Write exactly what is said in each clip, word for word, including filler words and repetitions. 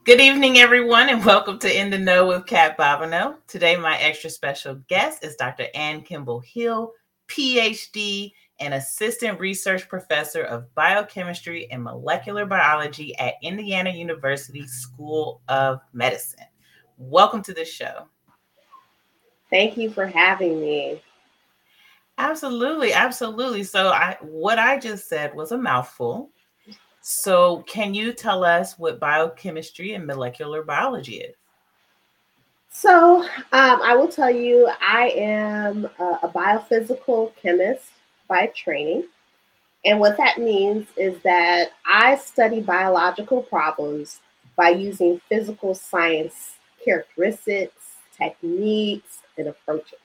Good evening, everyone, and welcome to In the Know with Kat Bobineau. Today, my extra special guest is Doctor Ann Kimball Hill, P H D and Assistant Research Professor of Biochemistry and Molecular Biology at Indiana University School of Medicine. Welcome to the show. Thank you for having me. Absolutely, absolutely. So I, what I just said was a mouthful. So can you tell us what biochemistry and molecular biology is? So um, I will tell you, I am a, a biophysical chemist by training. And what that means is that I study biological problems by using physical science characteristics, techniques, and approaches.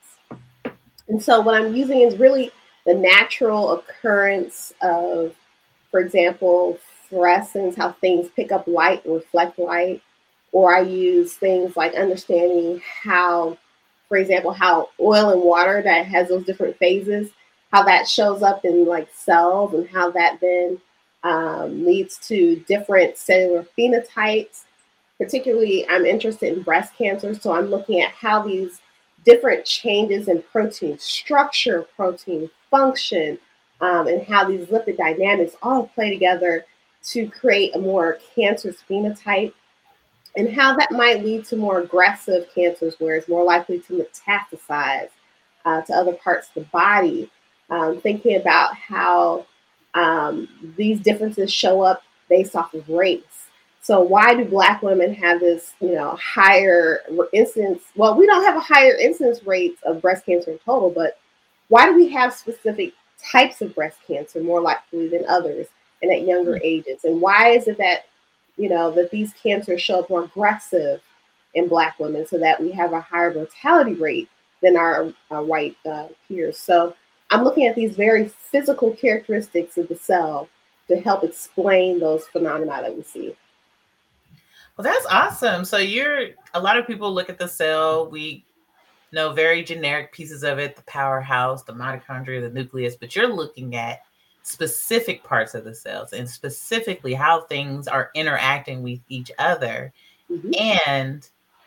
And so what I'm using is really the natural occurrence of, for example, fluorescence, how things pick up light and reflect light. Or I use things like understanding how, for example, how oil and water that has those different phases, how that shows up in like cells and how that then um, leads to different cellular phenotypes. Particularly, I'm interested in breast cancer, so I'm looking at how these different changes in protein structure, protein function, um, and how these lipid dynamics all play together to create a more cancerous phenotype, and how that might lead to more aggressive cancers where it's more likely to metastasize uh, to other parts of the body. Um, thinking about how um, these differences show up based off of race. So why do Black women have this, you know, higher incidence? Well, we don't have a higher incidence rate of breast cancer in total, but why do we have specific types of breast cancer more likely than others and at younger ages? And why is it that, you know, that these cancers show up more aggressive in Black women so that we have a higher mortality rate than our, our white uh, peers? So I'm looking at these very physical characteristics of the cell to help explain those phenomena that we see. Well, that's awesome. So you're, a lot of people look at the cell, we know very generic pieces of it, the powerhouse, the mitochondria, the nucleus, but you're looking at specific parts of the cells and specifically how things are interacting with each other mm-hmm. and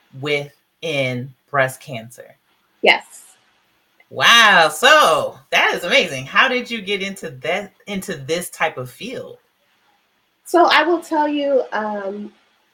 within breast cancer. Yes. Wow. So that is amazing. How did you get into that, into this type of field? So I will tell you, um,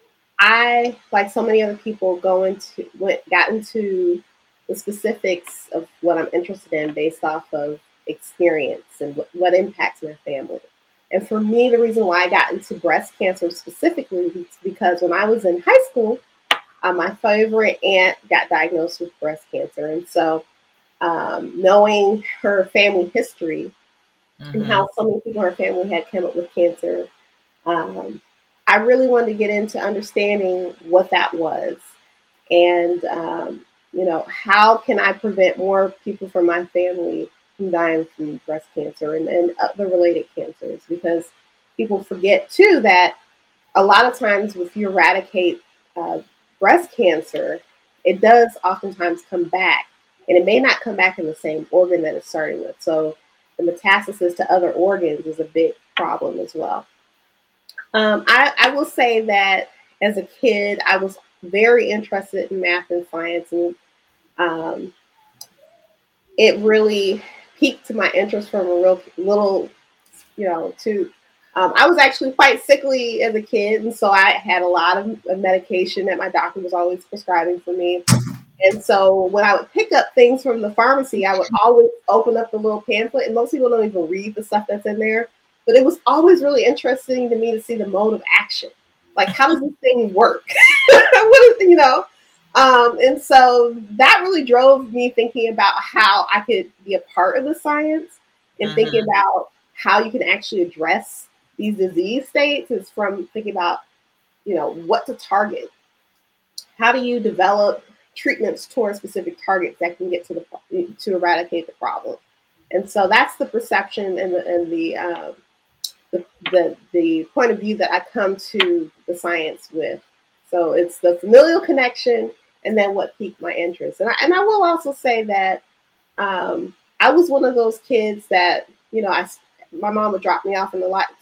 I, like so many other people, go into went got into the specifics of what I'm interested in based off of experience and what, what impacts my family. And for me, the reason why I got into breast cancer specifically is because when I was in high school, uh, my favorite aunt got diagnosed with breast cancer. And so um, knowing her family history mm-hmm. and how so many people in her family had come up with cancer, um, I really wanted to get into understanding what that was and, um, you know, how can I prevent more people from my family from dying from breast cancer and, and other related cancers? Because people forget, too, that a lot of times if you eradicate uh, breast cancer, it does oftentimes come back. And it may not come back in the same organ that it's starting with. So the metastasis to other organs is a big problem as well. Um, I, I will say that as a kid, I was very interested in math and science, and um, it really piqued my interest from a real little, you know, to, um, I was actually quite sickly as a kid, and so I had a lot of, of medication that my doctor was always prescribing for me. And so when I would pick up things from the pharmacy, I would always open up the little pamphlet, and most people don't even read the stuff that's in there. But it was always really interesting to me to see the mode of action. Like, how does this thing work? What is, you know? Um, and so that really drove me thinking about how I could be a part of the science and mm-hmm. thinking about how you can actually address these disease states. Is from thinking about, you know, what to target. How do you develop treatments towards specific targets that can get to the to eradicate the problem? And so that's the perception and the and the um, The, the the point of view that I come to the science with. So it's the familial connection and then what piqued my interest. And I, and I will also say that um, I was one of those kids that, you know, I, my mom would drop me off in the li-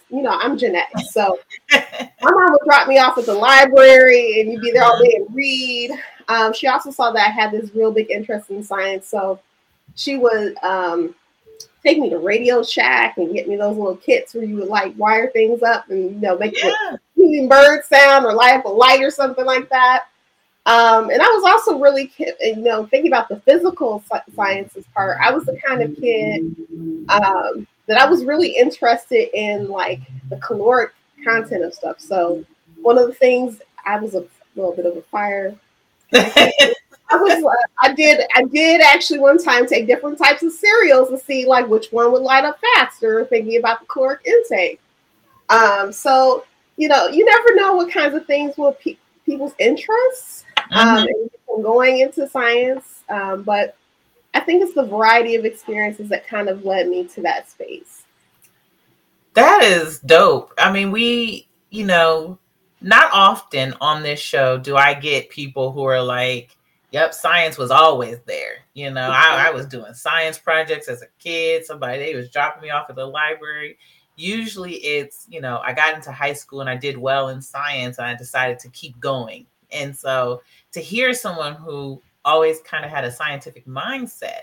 you know, I'm Gen X. So my mom would drop me off at the library and you'd be there all day and read. Um, she also saw that I had this real big interest in science. So she would um, take me to Radio Shack and get me those little kits where you would like wire things up and, you know, make yeah. a bird sound or light up a light or something like that. Um, and I was also really, you know, thinking about the physical sciences part. I was the kind of kid um, that I was really interested in, like the caloric content of stuff. So one of the things, I was a little bit of a fire. I was, uh, I did, I did actually one time take different types of cereals to see like which one would light up faster, thinking about the caloric intake. Um, so you know, you never know what kinds of things will pique people's interests. Um, mm-hmm. and going into science, um, but I think it's the variety of experiences that kind of led me to that space. That is dope. I mean, we, you know, not often on this show do I get people who are like, yep, science was always there. You know, I, I was doing science projects as a kid. Somebody, they was dropping me off at the library. Usually it's, you know, I got into high school and I did well in science and I decided to keep going. And so to hear someone who always kind of had a scientific mindset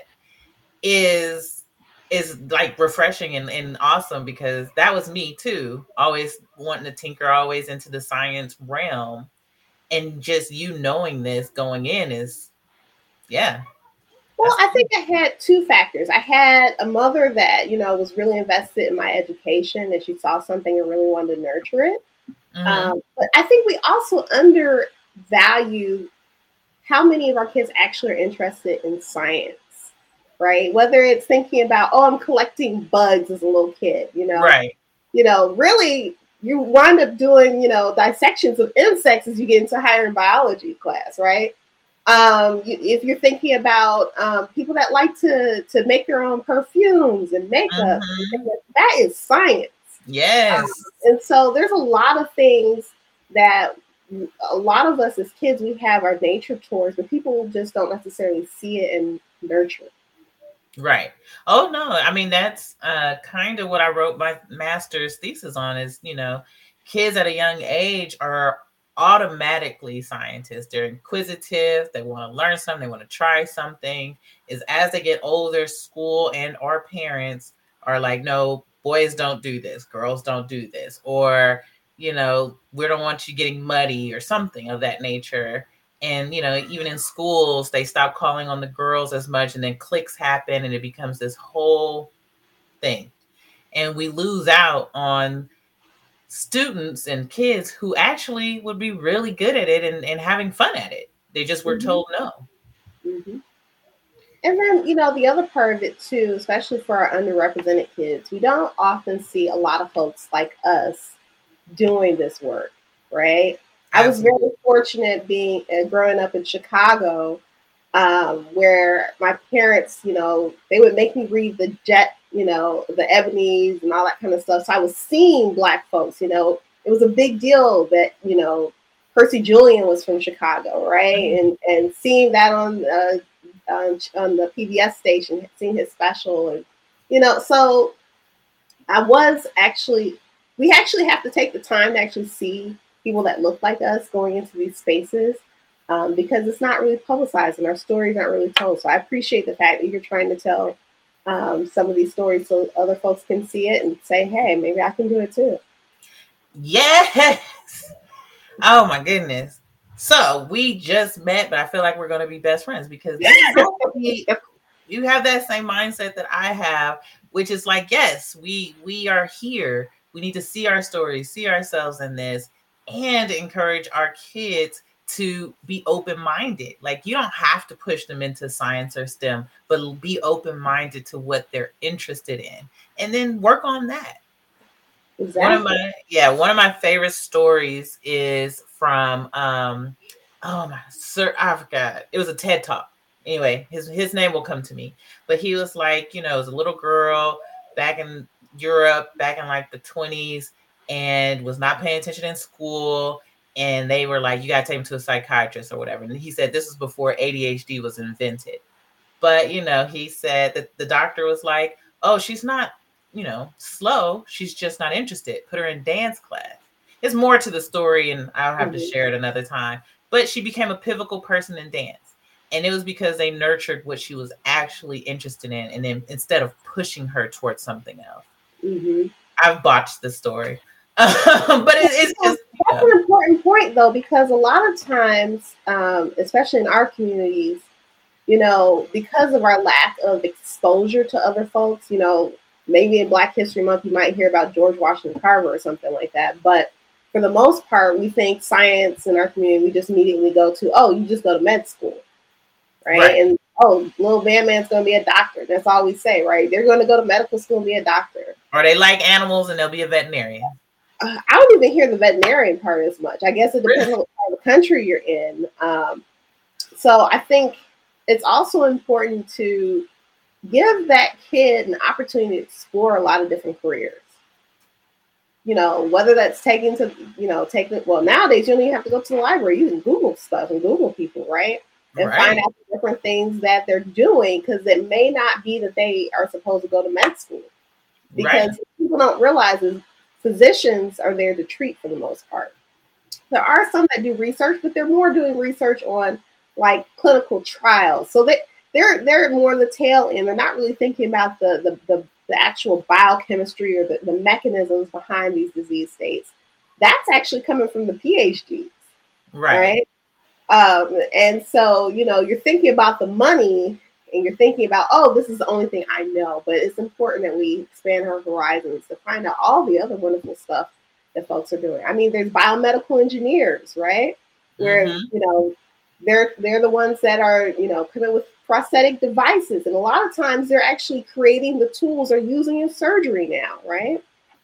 is is like refreshing and, and awesome, because that was me too. Always wanting to tinker, always into the science realm. And just you knowing this going in is, yeah. Well, I think I had two factors. I had a mother that, you know, was really invested in my education, and she saw something and really wanted to nurture it. Mm-hmm. Um, but I think we also undervalue how many of our kids actually are interested in science, right? Whether it's thinking about, oh, I'm collecting bugs as a little kid, you know, right? You know, really, you wind up doing, you know, dissections of insects as you get into higher biology class, right? Um, you, if you're thinking about um, people that like to to make their own perfumes and makeup, mm-hmm. that is science. Yes. Um, and so there's a lot of things that a lot of us as kids, we have our nature towards, but people just don't necessarily see it and nurture it. Right. Oh, no. I mean, that's uh, kind of what I wrote my master's thesis on is, you know, kids at a young age are automatically scientists. They're inquisitive. They want to learn something. They want to try something. Is as they get older, school and our parents are like, no, boys don't do this. Girls don't do this. Or, you know, we don't want you getting muddy or something of that nature. And, you know, even in schools, they stop calling on the girls as much, and then cliques happen and it becomes this whole thing. And we lose out on students and kids who actually would be really good at it and, and having fun at it. They just were mm-hmm. told no. Mm-hmm. And then, you know, the other part of it too, especially for our underrepresented kids, we don't often see a lot of folks like us doing this work, right? I was very fortunate being uh, growing up in Chicago, um, where my parents, you know, they would make me read the Jet, you know, the Ebonies and all that kind of stuff. So I was seeing Black folks, you know, it was a big deal that, you know, Percy Julian was from Chicago, right? Mm-hmm. And and seeing that on uh, on, on the P B S station, seeing his special, and you know, so I was actually, we actually have to take the time to actually see people that look like us going into these spaces, um, because it's not really publicized and our stories aren't really told. So I appreciate the fact that you're trying to tell um, some of these stories so other folks can see it and say, hey, maybe I can do it too. Yes. Oh my goodness. So we just met, but I feel like we're going to be best friends because you have that same mindset that I have, which is like, yes, we we are here. We need to see our stories, see ourselves in this, and encourage our kids to be open-minded. Like, you don't have to push them into science or STEM, but be open-minded to what they're interested in, and then work on that. Exactly. One of my yeah, one of my favorite stories is from um, oh my, sir, I forgot. It was a TED Talk. Anyway, his his name will come to me, but he was like, you know, it was a little girl back in Europe, back in like the twenties, and was not paying attention in school. And they were like, you got to take him to a psychiatrist or whatever. And he said this was before A D H D was invented. But, you know, he said that the doctor was like, oh, she's not you know, slow. She's just not interested. Put her in dance class. There's more to the story, and I'll have mm-hmm. to share it another time. But she became a pivotal person in dance. And it was because they nurtured what she was actually interested in, and then instead of pushing her towards something else. Mm-hmm. I've botched the story. but it, it's just... That's an important point, though, because a lot of times, um, especially in our communities, you know, because of our lack of exposure to other folks, you know, maybe in Black History Month, you might hear about George Washington Carver or something like that. But for the most part, we think science in our community, we just immediately go to, oh, you just go to med school, right? right. And, oh, little Van Man's going to be a doctor. That's all we say, right? They're going to go to medical school and be a doctor. Or they like animals and they'll be a veterinarian. Uh, I don't even hear the veterinarian part as much. I guess it depends really? on what part of the country you're in. Um, so I think it's also important to give that kid an opportunity to explore a lot of different careers. You know, whether that's taking to, you know, taking, well, nowadays you don't even have to go to the library. You can Google stuff and Google people, right? And right. find out the different things that they're doing, because it may not be that they are supposed to go to med school. Because right. people don't realize is physicians are there to treat for the most part. There are some that do research, but they're more doing research on like clinical trials. So they, they're they're more on the tail end. They're not really thinking about the the, the, the actual biochemistry or the, the mechanisms behind these disease states. That's actually coming from the PhDs. Right. right? Um, and so, you know, you're thinking about the money and you're thinking about, oh, this is the only thing I know. But it's important that we expand our horizons to find out all the other wonderful stuff that folks are doing. I mean, there's biomedical engineers, right? Where, mm-hmm. you know, they're they're the ones that are, you know, coming with prosthetic devices. And a lot of times they're actually creating the tools they're using in surgery now, right?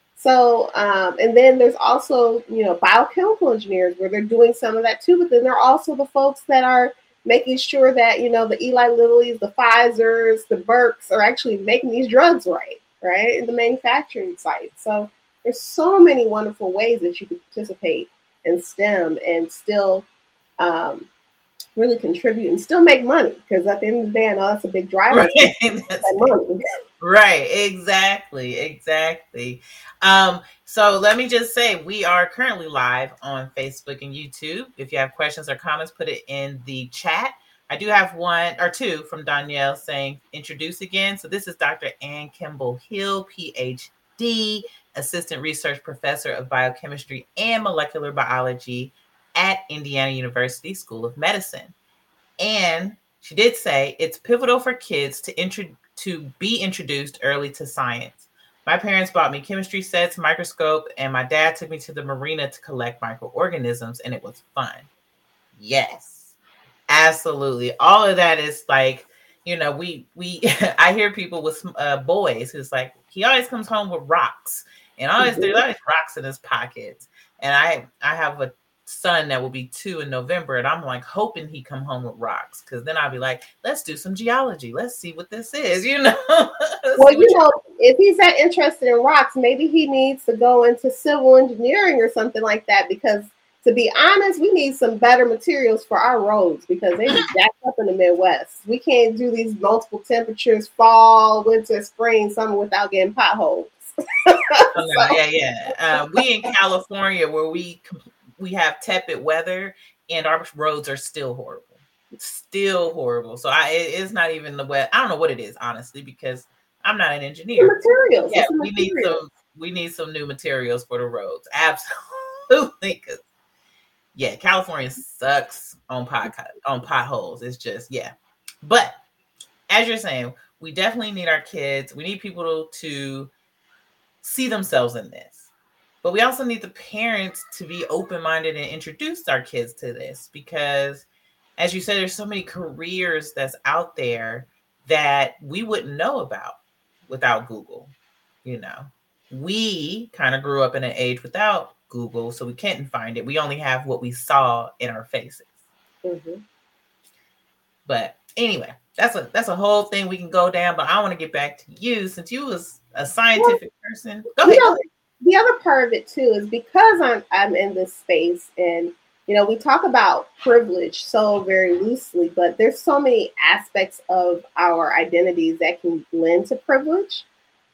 So, um, and then there's also, you know, biochemical engineers where they're doing some of that too. But then there are also the folks that are making sure that, you know, the Eli Lillys, the Pfizers, the Mercks are actually making these drugs right, right, in the manufacturing site. So there's so many wonderful ways that you can participate in STEM and still um, really contribute and still make money, because at the end of the day, I know that's a big driver. Right, money. Right. exactly, exactly. Um, so let me just say, we are currently live on Facebook and YouTube. If you have questions or comments, put it in the chat. I do have one or two from Danielle saying, introduce again. So this is Doctor Ann Kimball Hill, P H D, Assistant Research Professor of Biochemistry and Molecular Biology at Indiana University School of Medicine. And she did say it's pivotal for kids to intro- to be introduced early to science. My parents bought me chemistry sets, microscope, and my dad took me to the marina to collect microorganisms, and it was fun. Yes, absolutely. All of that is like, you know, we, we I hear people with uh, boys who's like, he always comes home with rocks, and always mm-hmm. there's always rocks in his pockets. And I, I have a son that will be two in November, and I'm like hoping he come home with rocks, because then I'll be like, let's do some geology, let's see what this is, you know. Well, you know, if he's that interested in rocks, maybe he needs to go into civil engineering or something like that, because to be honest, we need some better materials for our roads, because they just jacked up in the Midwest. We can't do these multiple temperatures, fall, winter, spring, summer, without getting potholes. oh, no, yeah yeah uh, we in California, where we we have tepid weather, and our roads are still horrible. It's still horrible. So I, it, it's not even the wet. I don't know what it is, honestly, because I'm not an engineer. The materials. Yeah, we materials. need some. We need some new materials for the roads. Absolutely. Yeah, California sucks on pot on potholes. It's just yeah. But as you're saying, we definitely need our kids. We need people to, to see themselves in this. But we also need the parents to be open-minded and introduce our kids to this, because, as you said, there's so many careers that's out there that we wouldn't know about without Google. You know, we kind of grew up in an age without Google, so we couldn't find it. We only have what we saw in our faces. Mm-hmm. But anyway, that's a that's a whole thing we can go down. But I want to get back to you, since you was a scientific well, person. Go ahead. Know, the other part of it too is because I'm I'm in this space, and you know, we talk about privilege so very loosely, but there's so many aspects of our identities that can lend to privilege.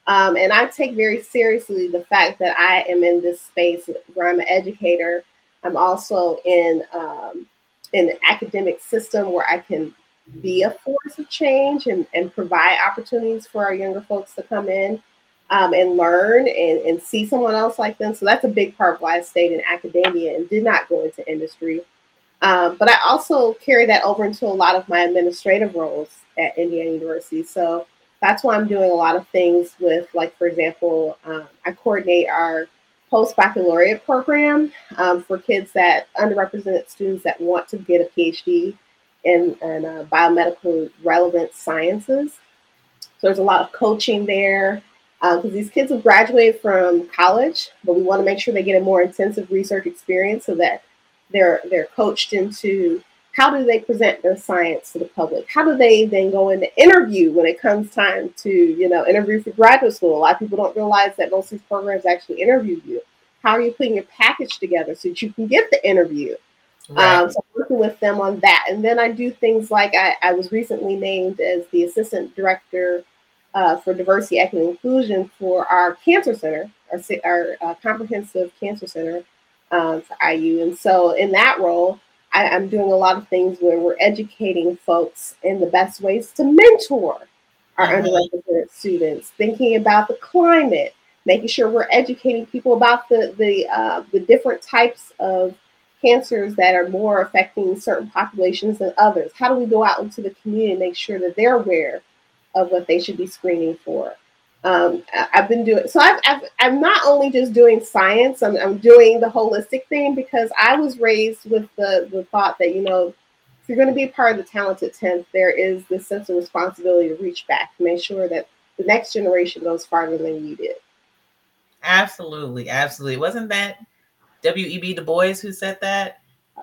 Um, and I take very seriously the fact that I am in this space where I'm an educator. I'm also in um, in the academic system where I can be a force of change and, and provide opportunities for our younger folks to come in um, and learn and, and see someone else like them. So that's a big part of why I stayed in academia and did not go into industry. Um, but I also carry that over into a lot of my administrative roles at Indiana University. So that's why I'm doing a lot of things with, like, for example, um, I coordinate our post-baccalaureate program um, for kids that, underrepresented students that want to get a PhD in, in uh, biomedical relevant sciences. So there's a lot of coaching there because um, these kids have graduated from college, but we want to make sure they get a more intensive research experience so that they're they're coached into how do they present their science to the public? How do they then go into interview when it comes time to, you know, interview for graduate school? A lot of people don't realize that most of these programs actually interview you. How are you putting your package together so that you can get the interview? Right. Um, so I'm working with them on that. And then I do things like I, I was recently named as the assistant director uh, for diversity, equity, and inclusion for our cancer center, our, our uh, comprehensive cancer center um, for I U. And so in that role, I, I'm doing a lot of things where we're educating folks in the best ways to mentor our mm-hmm. underrepresented students, thinking about the climate, making sure we're educating people about the the uh, the different types of cancers that are more affecting certain populations than others. How do we go out into the community and make sure that they're aware of what they should be screening for? Um, I've been doing, so I've, I've, I'm not only just doing science, I'm, I'm doing the holistic thing because I was raised with the, the thought that, you know, if you're going to be a part of the talented tenth, there is this sense of responsibility to reach back, to make sure that the next generation goes farther than you did. Absolutely. Absolutely. Wasn't that W E B Du Bois who said that?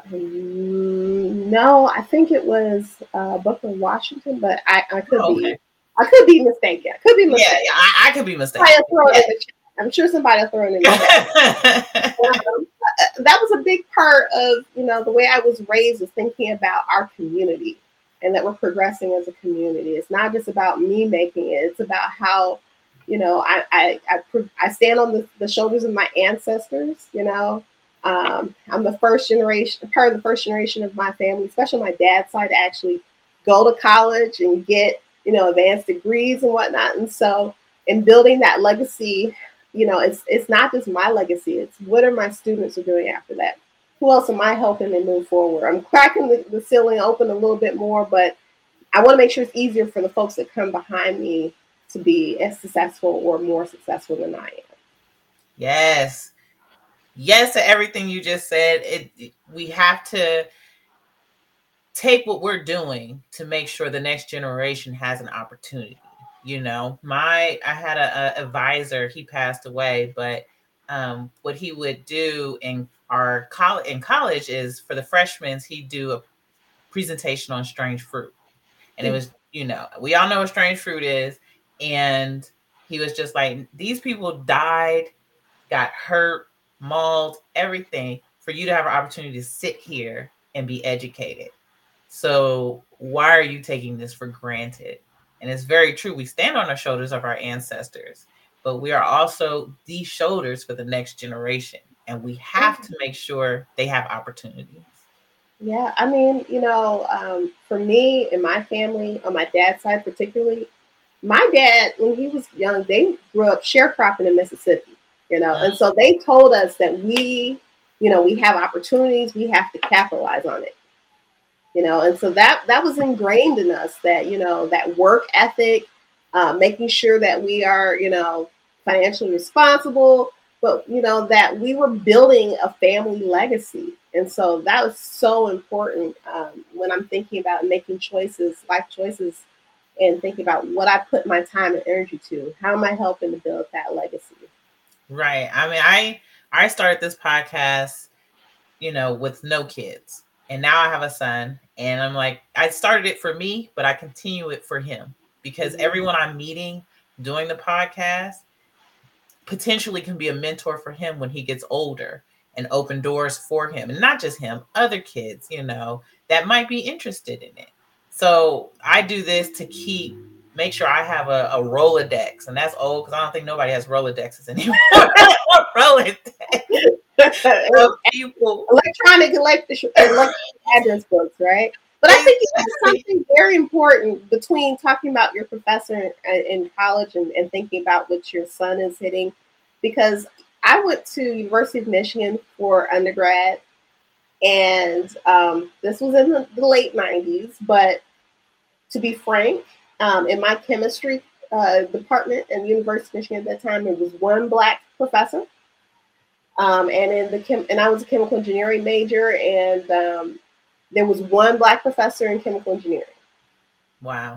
Um, no, I think it was uh, Booker Washington, but I, I could oh, okay. be. I could be mistaken. I could be mistaken. Yeah, yeah I, I could be mistaken. Yeah. I'm sure somebody will throw it in the chat. um, that was a big part of, you know, the way I was raised, was thinking about our community and that we're progressing as a community. It's not just about me making it. It's about how, you know, I I, I, I stand on the, the shoulders of my ancestors, you know. Um, I'm the first generation, part of the first generation of my family, especially my dad's side, to actually go to college and get, you know, advanced degrees and whatnot. And so in building that legacy, you know, it's it's not just my legacy. It's what are my students are doing after that? Who else am I helping them move forward? I'm cracking the, the ceiling open a little bit more, but I want to make sure it's easier for the folks that come behind me to be as successful or more successful than I am. Yes. Yes to everything you just said. It, we have to take what we're doing to make sure the next generation has an opportunity. You know, my I had a, a advisor, he passed away, but um, what he would do in our college in college is for the freshmen, he'd do a presentation on strange fruit. And it was, you know, we all know what strange fruit is. And he was just like, these people died, got hurt, mauled, everything for you to have an opportunity to sit here and be educated. So why are you taking this for granted? And it's very true. We stand on the shoulders of our ancestors, but we are also the shoulders for the next generation. And we have to make sure they have opportunities. Yeah, I mean, you know, um, for me and my family, on my dad's side particularly, my dad, when he was young, they grew up sharecropping in Mississippi. You know, and so they told us that we, you know, we have opportunities, we have to capitalize on it. You know, and so that that was ingrained in us, that, you know, that work ethic, uh, making sure that we are, you know, financially responsible, but, you know, that we were building a family legacy. And so that was so important um, when I'm thinking about making choices, life choices, and thinking about what I put my time and energy to. How am I helping to build that legacy? Right. I mean, I I started this podcast, you know, with no kids. And now I have a son. And I'm like, I started it for me, but I continue it for him. Because mm-hmm. everyone I'm meeting doing the podcast potentially can be a mentor for him when he gets older and open doors for him. And not just him, other kids, you know, that might be interested in it. So I do this to keep make sure I have a, a Rolodex, and that's old because I don't think nobody has Rolodexes anymore. Rolodex of people, electronic electric, electronic address books, right? But I think it's something very important between talking about your professor in, in college and, and thinking about what your son is hitting, because I went to University of Michigan for undergrad, and um, this was in the, the late nineties. But to be frank, um, in my chemistry uh, department at the University of Michigan at that time, there was one black professor, um, and in the chem- and I was a chemical engineering major, and um, there was one black professor in chemical engineering. Wow.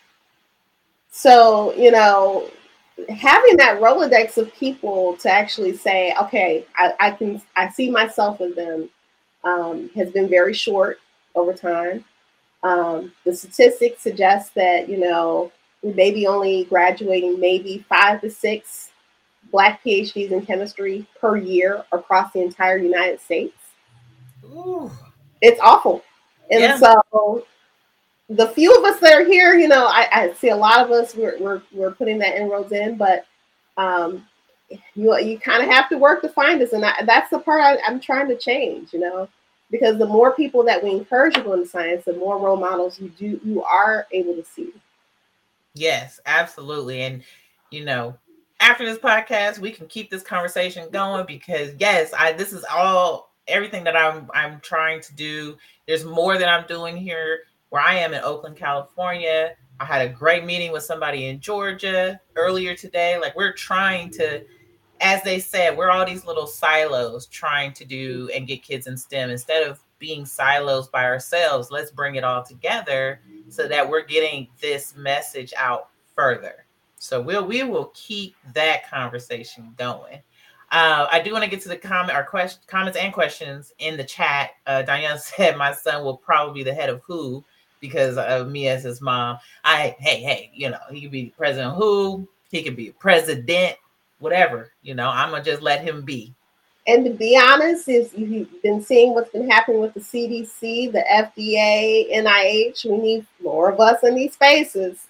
So, you know, having that Rolodex of people to actually say, okay, I, I can, I see myself in them, um, has been very short over time. Um, the statistics suggest that, you know, we may be only graduating maybe five to six black PhDs in chemistry per year across the entire United States. Ooh. It's awful. And yeah. so the few of us that are here, you know, I, I see a lot of us, we're, we're, we're putting that inroads in, but um, you, you kind of have to work to find us. And I, that's the part I, I'm trying to change, you know, because the more people that we encourage to go into science, the more role models you do, you are able to see. Yes, absolutely. And, you know, after this podcast, we can keep this conversation going because yes, I, this is all, everything that I'm, I'm trying to do. There's more that I'm doing here where I am in Oakland, California. I had a great meeting with somebody in Georgia earlier today. Like we're trying to, as they said, we're all these little silos trying to do and get kids in STEM instead of being silos by ourselves. Let's bring it all together so that we're getting this message out further. So we'll, we will keep that conversation going. Uh, I do want to get to the comment or question, comments and questions in the chat. Uh, Diane said, my son will probably be the head of W H O because of me as his mom. I, hey, hey, you know, he could be president of W H O. He could be president, whatever, you know, I'm going to just let him be. And to be honest, if you've been seeing what's been happening with the C D C, the F D A, N I H, we need more of us in these spaces.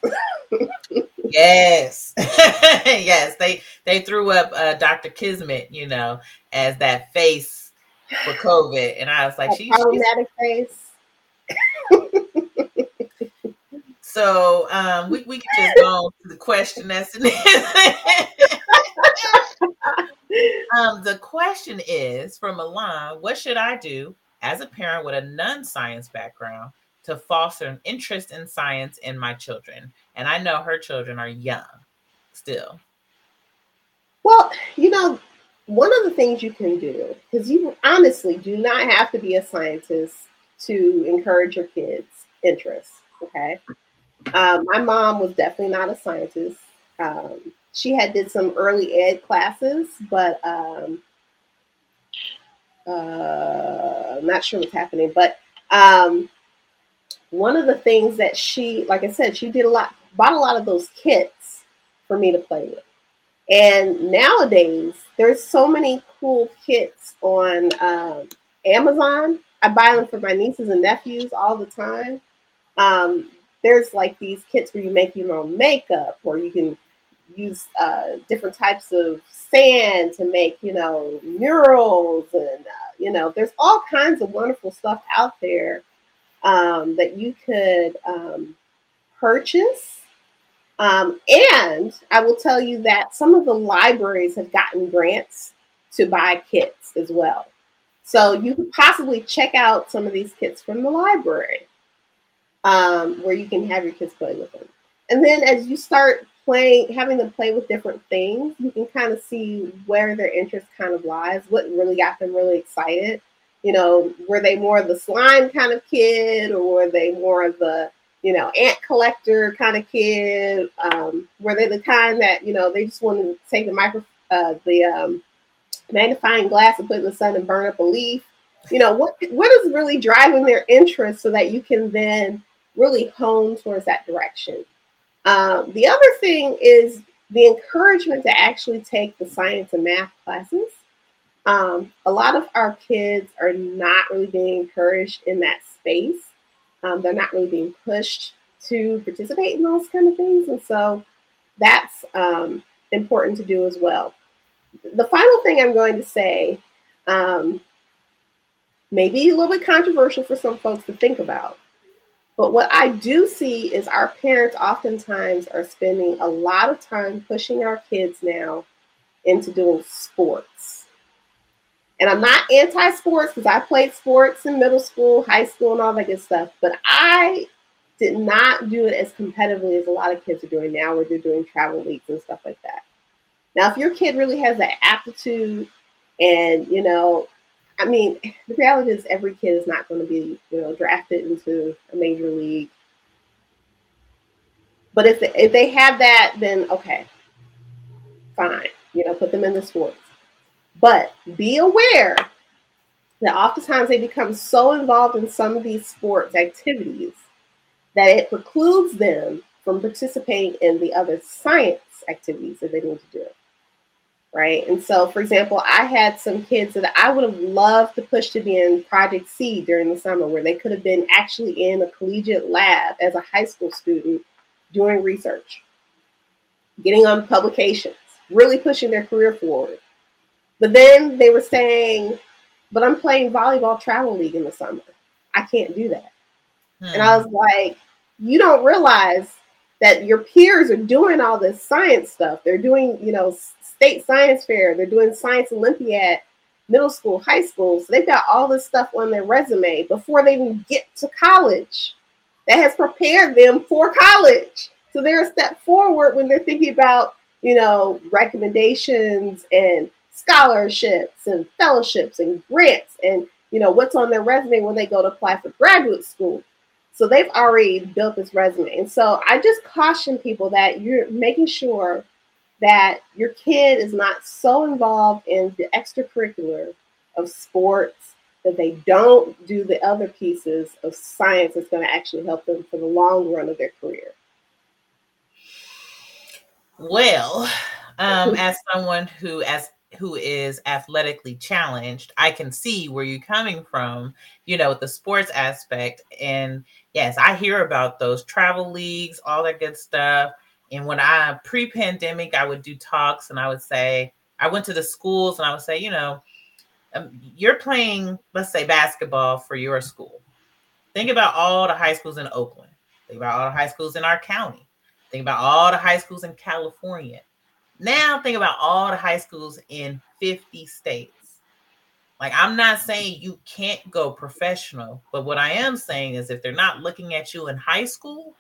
Yes. Yes. They they threw up uh, Doctor Kismet, you know, as that face for COVID. And I was like, she's problematic face. So um, we, we can just go on to the question that's in um, the question is from Milan, what should I do as a parent with a non-science background to foster an interest in science in my children? And I know her children are young still. Well, you know, one of the things you can do, because you honestly do not have to be a scientist to encourage your kids' interest, okay? Um, my mom was definitely not a scientist. Um, she had did some early ed classes, but um, uh, I'm not sure what's happening. But um, one of the things that she, like I said, she did a lot, bought a lot of those kits for me to play with. And nowadays, there's so many cool kits on um, Amazon. I buy them for my nieces and nephews all the time. Um, there's like these kits where you make your own makeup, or you can use uh, different types of sand to make, you know, murals. And, uh, you know, there's all kinds of wonderful stuff out there um, that you could um, purchase. Um, and I will tell you that some of the libraries have gotten grants to buy kits as well. So you could possibly check out some of these kits from the library um, where you can have your kids play with them. And then as you start playing, having them play with different things, you can kind of see where their interest kind of lies, what really got them really excited. You know, were they more of the slime kind of kid, or were they more of the, you know, ant collector kind of kid? Um, were they the kind that, you know, they just wanted to take the micro, uh, the um, magnifying glass and put it in the sun and burn up a leaf? You know, what what is really driving their interest so that you can then really hone towards that direction? Um, the other thing is the encouragement to actually take the science and math classes. Um, a lot of our kids are not really being encouraged in that space. Um, they're not really being pushed to participate in those kind of things. And so that's um, important to do as well. The final thing I'm going to say, um, maybe a little bit controversial for some folks to think about, but what I do see is our parents oftentimes are spending a lot of time pushing our kids now into doing sports. And I'm not anti-sports because I played sports in middle school, high school, and all that good stuff. But I did not do it as competitively as a lot of kids are doing now, where they're doing travel leagues and stuff like that. Now, if your kid really has that aptitude and, you know, I mean, the reality is every kid is not going to be, you know, drafted into a major league. But if they, if they have that, then okay, fine. You know, put them in the sports. But be aware that oftentimes they become so involved in some of these sports activities that it precludes them from participating in the other science activities that they need to do. Right. And so, for example, I had some kids that I would have loved to push to be in Project Seed during the summer, where they could have been actually in a collegiate lab as a high school student doing research, getting on publications, really pushing their career forward. But then they were saying, but I'm playing volleyball travel league in the summer. I can't do that. Hmm. And I was like, you don't realize that your peers are doing all this science stuff. They're doing, you know, state science fair. They're doing science Olympiad, middle school, high school. So they've got all this stuff on their resume before they even get to college that has prepared them for college. So they're a step forward when they're thinking about, you know, recommendations and scholarships and fellowships and grants and, you know, what's on their resume when they go to apply for graduate school. So they've already built this resume. And so I just caution people that you're making sure that your kid is not so involved in the extracurricular of sports that they don't do the other pieces of science that's going to actually help them for the long run of their career. Well, um, as someone who as who is athletically challenged, I can see where you're coming from, you know, with the sports aspect. And yes, I hear about those travel leagues, all that good stuff. And when I, pre-pandemic, I would do talks and I would say, I went to the schools and I would say, you know, um, you're playing, let's say, basketball for your school. Think about all the high schools in Oakland. Think about all the high schools in our county. Think about all the high schools in California. Now think about all the high schools in fifty states. Like, I'm not saying you can't go professional, but what I am saying is if they're not looking at you in high school,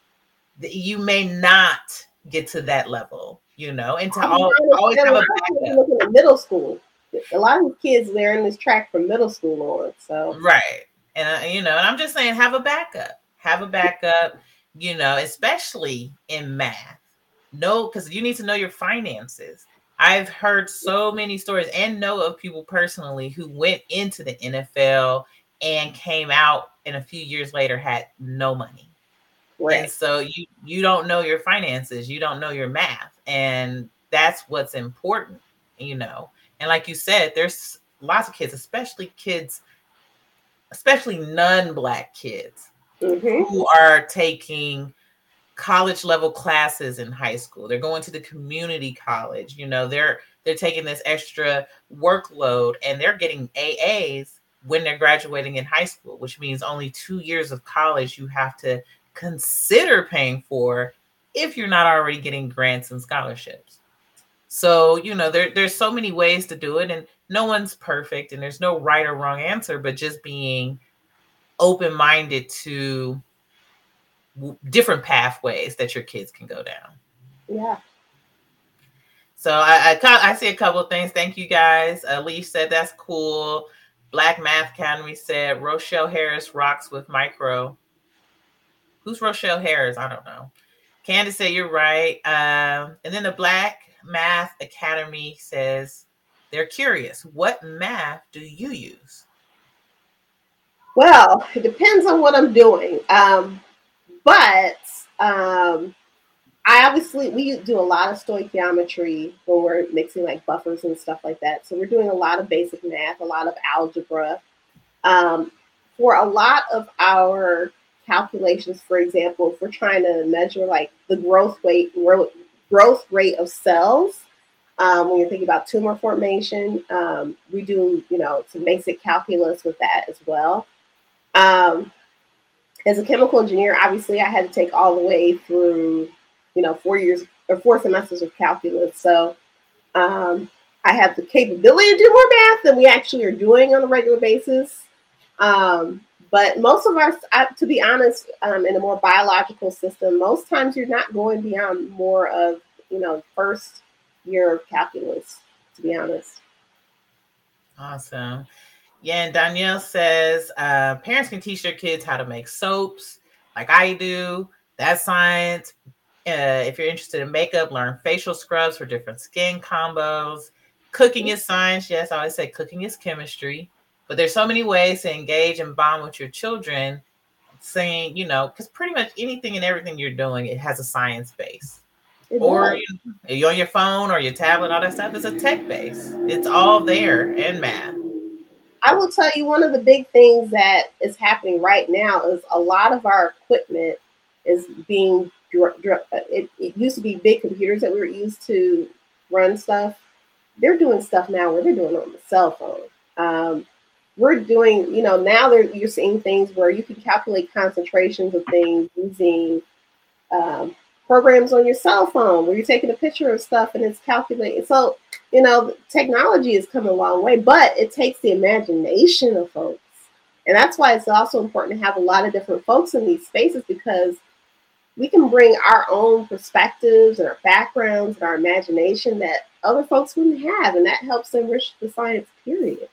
you may not get to that level, you know, and to all, always have a backup. Looking at middle school, a lot of kids, they're in this track from middle school on. So right. And, uh, you know, and I'm just saying, have a backup, have a backup, you know, especially in math. No, because you need to know your finances. I've heard so many stories and know of people personally who went into the N F L and came out and a few years later had no money. Right. And so you, you don't know your finances. You don't know your math. And that's what's important, you know. And like you said, there's lots of kids, especially kids, especially non-Black kids mm-hmm. who are taking college level classes in high school. They're going to the community college. You know, they're they're taking this extra workload and they're getting A As when they're graduating in high school, which means only two years of college you have to consider paying for if you're not already getting grants and scholarships. So, you know, there, there's so many ways to do it and no one's perfect and there's no right or wrong answer, but just being open-minded to different pathways that your kids can go down. Yeah. So I, I I see a couple of things. Thank you guys. Elise said that's cool. Black Math Academy said Rochelle Harris rocks with micro. Who's Rochelle Harris? I don't know. Candace said you're right. Um, and then the Black Math Academy says they're curious. What math do you use? Well, it depends on what I'm doing. Um, But um, I obviously, we do a lot of stoichiometry when we're mixing like buffers and stuff like that. So we're doing a lot of basic math, a lot of algebra. Um, for a lot of our calculations, for example, if we're trying to measure like the growth rate, growth rate of cells, um, when you're thinking about tumor formation, um, we do, you know, some basic calculus with that as well. Um, as a chemical engineer, obviously I had to take all the way through, you know, four years or four semesters of calculus. So um, I have the capability to do more math than we actually are doing on a regular basis. Um, but most of us, uh, to be honest, um, in a more biological system, most times you're not going beyond more of, you know, first year of calculus, to be honest. Awesome. Yeah, and Danielle says uh, parents can teach their kids how to make soaps like I do. That's science. Uh, if you're interested in makeup, learn facial scrubs for different skin combos. Cooking is science. Yes, I always say cooking is chemistry. But there's so many ways to engage and bond with your children, saying, you know, because pretty much anything and everything you're doing, it has a science base. It or you know, you're on your phone or your tablet, all that stuff is a tech base. It's all there, and math. I will tell you, one of the big things that is happening right now is a lot of our equipment is being, it, it used to be big computers that we were used to run stuff. They're doing stuff now where they're doing it on the cell phone. Um, we're doing, you know, now they're, you're seeing things where you can calculate concentrations of things using um, programs on your cell phone where you're taking a picture of stuff and it's calculating. So, you know, technology has come a long way, but it takes the imagination of folks. And that's why it's also important to have a lot of different folks in these spaces, because we can bring our own perspectives and our backgrounds and our imagination that other folks wouldn't have. And that helps enrich the science period.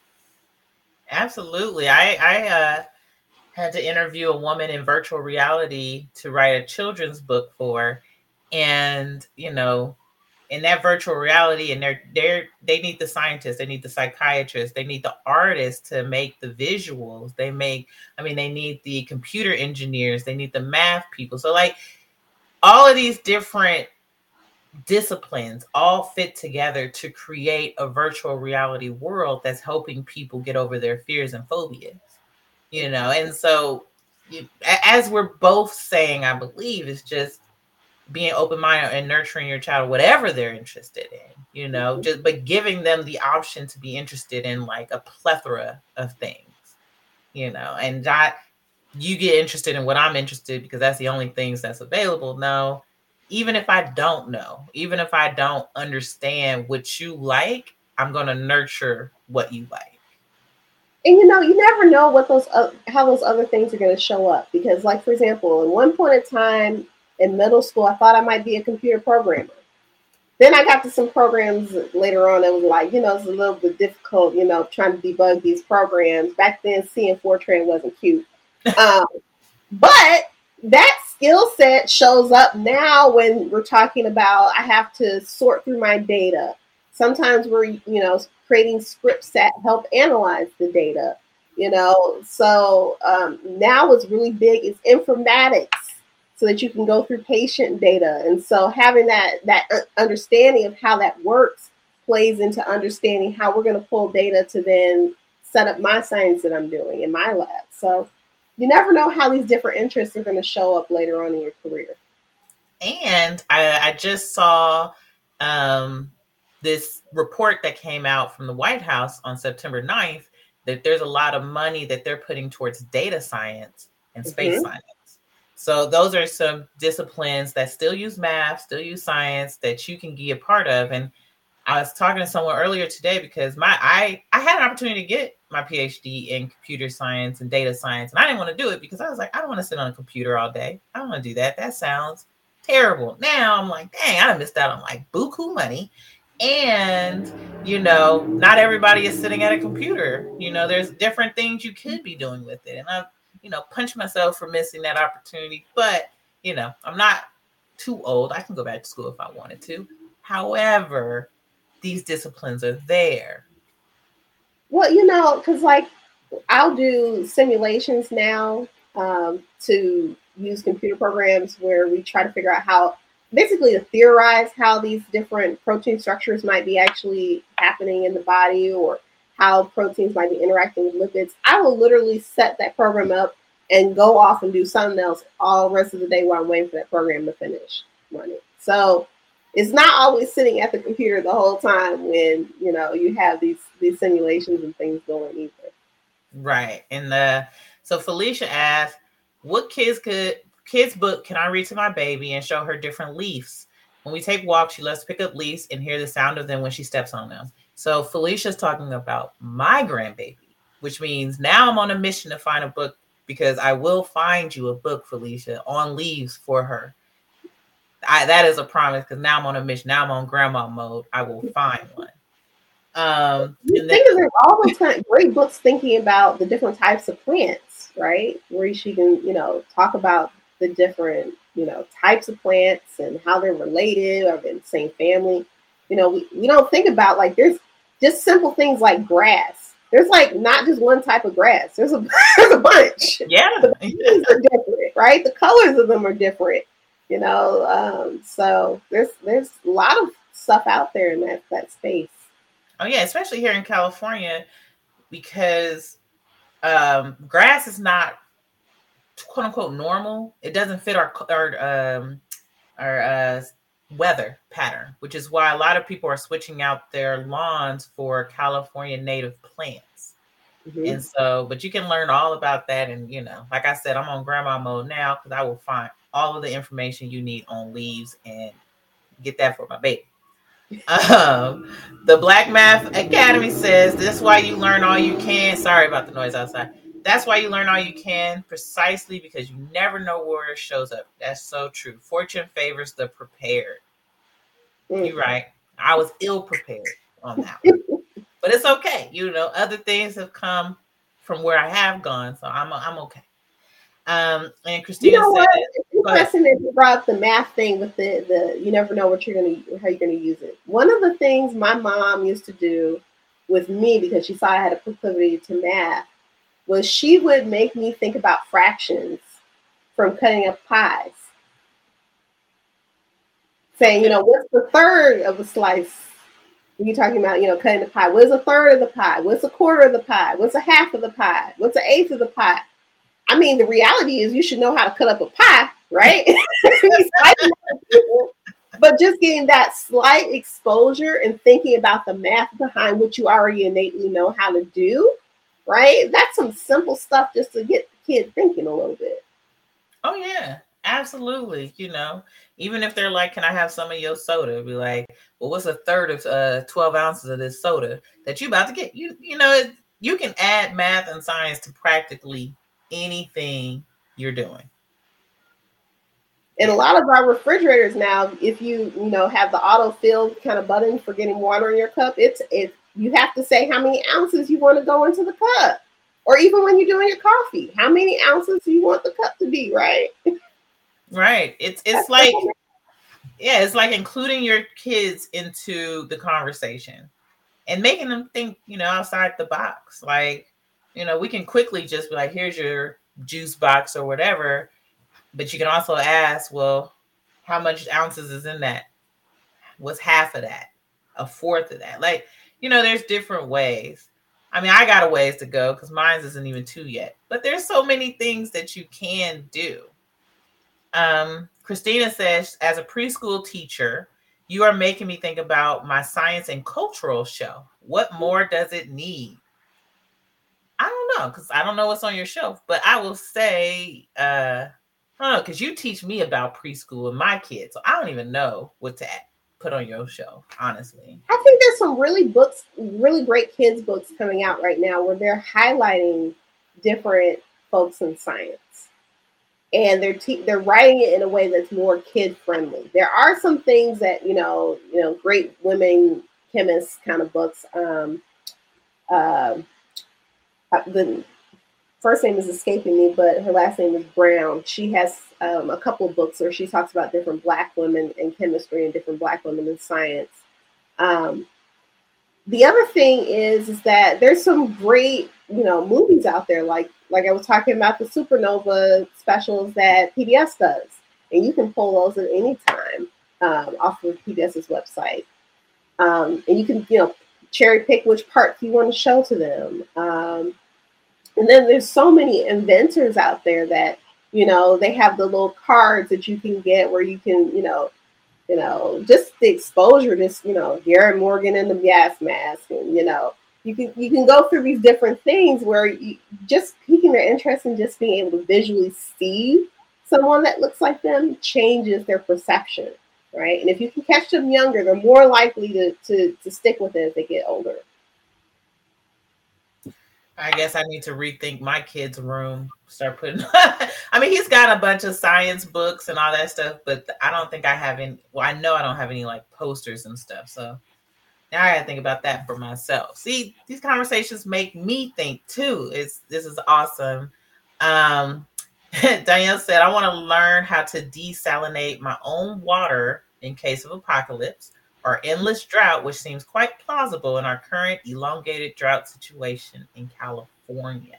Absolutely. I, I uh, had to interview a woman in virtual reality to write a children's book for. And, you know, in that virtual reality, and they're they're they need the scientists, they need the psychiatrists, they need the artists to make the visuals. They make, I mean, they need the computer engineers, they need the math people. So like all of these different disciplines all fit together to create a virtual reality world that's helping people get over their fears and phobias, you know. And so you, as we're both saying, I believe, is just being open-minded and nurturing your child, whatever they're interested in, you know, just but giving them the option to be interested in like a plethora of things, you know, and not you get interested in what I'm interested because that's the only things that's available. No, even if I don't know, even if I don't understand what you like, I'm going to nurture what you like. And you know, you never know what those uh, how those other things are going to show up, because, like, for example, at one point in time in middle school, I thought I might be a computer programmer. Then I got to some programs later on that was like, you know, it's a little bit difficult, you know, trying to debug these programs. Back then, C and Fortran wasn't cute. Um, but that skill set shows up now when we're talking about I have to sort through my data. Sometimes we're, you know, creating scripts that help analyze the data, you know. So um, now what's really big is informatics, so that you can go through patient data. And so having that that understanding of how that works plays into understanding how we're going to pull data to then set up my science that I'm doing in my lab. So you never know how these different interests are going to show up later on in your career. And I, I just saw um, this report that came out from the White House on September ninth, that there's a lot of money that they're putting towards data science and space mm-hmm. science. So those are some disciplines that still use math, still use science, that you can be a part of. And I was talking to someone earlier today because my I, I had an opportunity to get my PhD in computer science and data science. And I didn't want to do it because I was like, I don't want to sit on a computer all day. I don't want to do that. That sounds terrible. Now I'm like, dang, I missed out on like buku money. And, you know, not everybody is sitting at a computer. You know, there's different things you could be doing with it. And I've, you know, punch myself for missing that opportunity. But, you know, I'm not too old. I can go back to school if I wanted to. However, these disciplines are there. Well, you know, because like I'll do simulations now um, to use computer programs where we try to figure out how, basically to theorize how these different protein structures might be actually happening in the body, or how proteins might be interacting with lipids. I will literally set that program up and go off and do something else all the rest of the day while I'm waiting for that program to finish running. So it's not always sitting at the computer the whole time when, you know, you have these these simulations and things going either. Right. And uh, so Felicia asked, what kids could kids book can I read to my baby and show her different leaves? When we take walks, she loves to pick up leaves and hear the sound of them when she steps on them. So Felicia's talking about my grandbaby, which means now I'm on a mission to find a book, because I will find you a book, Felicia, on leaves for her. I, that is a promise, because now I'm on a mission. Now I'm on grandma mode. I will find one. Um, you think there's all those kind of great books thinking about the different types of plants, right? Where she can, you know, talk about the different, you know, types of plants and how they're related or in the same family. You know, we, we don't think about, like, there's just simple things like grass. There's like not just one type of grass. There's a there's a bunch. Yeah, the leaves are different, right? The colors of them are different. You know, um, so there's there's a lot of stuff out there in that that space. Oh yeah, especially here in California, because um, grass is not quote unquote normal. It doesn't fit our our um, our uh, weather pattern, which is why a lot of people are switching out their lawns for California native plants. Mm-hmm. And so, but you can learn all about that. And, you know, like I said, I'm on grandma mode now, because I will find all of the information you need on leaves and get that for my baby. Um, the Black Math Academy says this is why you learn all you can. Sorry about the noise outside. That's why you learn all you can, precisely because you never know where it shows up. That's so true. Fortune favors the prepared. Mm. You're right. I was ill prepared on that one. But it's okay. You know, other things have come from where I have gone, so I'm I'm okay. Um, and Christina you know said, what? It's interesting that you brought up the math thing with the, the you never know what you're gonna how you're gonna use it. One of the things my mom used to do with me, because she saw I had a proclivity to math, was she would make me think about fractions from cutting up pies. Saying, you know, what's the third of a slice? You're talking about, you know, cutting the pie. What's a third of the pie? What's a quarter of the pie? What's a half of the pie? What's an eighth of the pie? I mean, the reality is you should know how to cut up a pie, right? But just getting that slight exposure and thinking about the math behind what you already innately know how to do, right? That's some simple stuff just to get the kid thinking a little bit. Oh, yeah, absolutely. You know, even if they're like, can I have some of your soda? Be like, well, what's a third of uh, twelve ounces of this soda that you about to get? You, you know, it, you can add math and science to practically anything you're doing. And a lot of our refrigerators now, if you, you know, have the auto-fill kind of button for getting water in your cup, it's it you have to say how many ounces you want to go into the cup. Or even when you're doing your coffee, how many ounces do you want the cup to be, right? Right. It's it's That's like, cool. yeah, it's like including your kids into the conversation and making them think, you know, outside the box. Like, you know, we can quickly just be like, here's your juice box or whatever. But you can also ask, well, how much ounces is in that? What's half of that? A fourth of that? Like, you know, there's different ways. I mean, I got a ways to go because mine isn't even two yet. But there's so many things that you can do. Um, Christina says, as a preschool teacher, you are making me think about my science and cultural show. What more does it need? I don't know, because I don't know what's on your shelf. But I will say, uh, I don't know, because you teach me about preschool and my kids. So I don't even know what to put on your shelf, honestly. I think there's some really books, really great kids books coming out right now where they're highlighting different folks in science. And they're te- they're writing it in a way that's more kid friendly. There are some things that, you know, you know, great women chemists kind of books. Um, uh, the first name is escaping me, but her last name is Brown. She has um, a couple of books where she talks about different Black women in chemistry and different Black women in science. Um, the other thing is, is that there's some great, you know, movies out there. Like, like I was talking about the Supernova specials that P B S does. And you can pull those at any time um, off of PBS's website. Um, and you can, you know, cherry pick which parts you want to show to them. Um, And then there's so many inventors out there that, you know, they have the little cards that you can get where you can, you know, you know, just the exposure, just, you know, Garrett Morgan and the gas mask, and, you know, you can you can go through these different things where you just piquing their interest in just being able to visually see someone that looks like them changes their perception, right? And if you can catch them younger, they're more likely to to, to stick with it as they get older. I guess I need to rethink my kid's room. Start putting. I mean, he's got a bunch of science books and all that stuff, but I don't think I have any. Well, I know I don't have any like posters and stuff. So now I got to think about that for myself. See, these conversations make me think too. It's this is awesome. Um, Danielle said, "I want to learn how to desalinate my own water in case of apocalypse or endless drought, which seems quite plausible in our current elongated drought situation in California."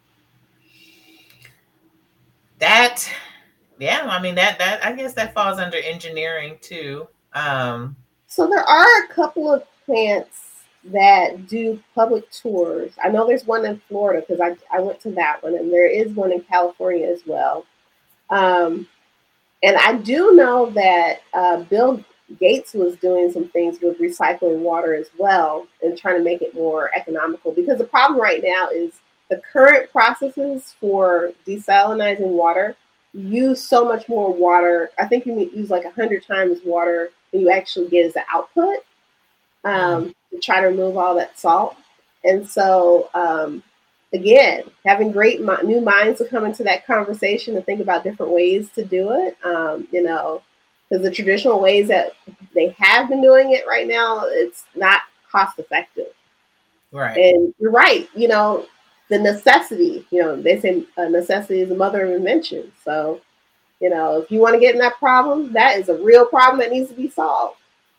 That, yeah, I mean, that, that, I guess that falls under engineering too. Um, so there are a couple of plants that do public tours. I know there's one in Florida because I, I went to that one, and there is one in California as well. Um, and I do know that uh, Bill Gates was doing some things with recycling water as well and trying to make it more economical, because the problem right now is the current processes for desalinizing water use so much more water. I think you use like a hundred times water than you actually get as an output um, mm. to try to remove all that salt. And so, um, again, having great mi- new minds to come into that conversation and think about different ways to do it, um, you know, because the traditional ways that they have been doing it right now, it's not cost effective. Right. And you're right. You know, the necessity, you know, they say uh, necessity is the mother of invention. So, you know, if you want to get in that problem, that is a real problem that needs to be solved.